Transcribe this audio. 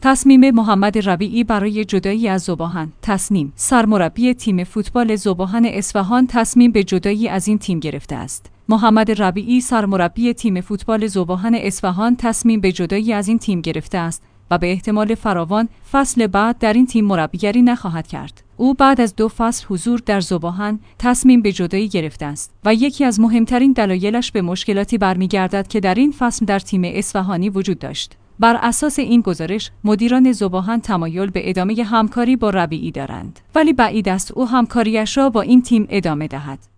تصمیم محمد ربیعی برای جدایی از ذوباهن. تسنیم، سرمربی تیم فوتبال ذوباهن اصفهان تصمیم به جدایی از این تیم گرفته است. محمد ربیعی، سرمربی تیم فوتبال ذوباهن اصفهان تصمیم به جدایی از این تیم گرفته است و به احتمال فراوان فصل بعد در این تیم مربیگری نخواهد کرد. او بعد از 2 فصل حضور در ذوباهن تصمیم به جدایی گرفته است و یکی از مهمترین دلایلش به مشکلاتی برمیگردد که در این فصل در تیم اصفهانی وجود داشت. بر اساس این گزارش، مدیران ذوباهن تمایل به ادامه همکاری با ربیعی دارند، ولی بعید است او همکاریش را با این تیم ادامه دهد.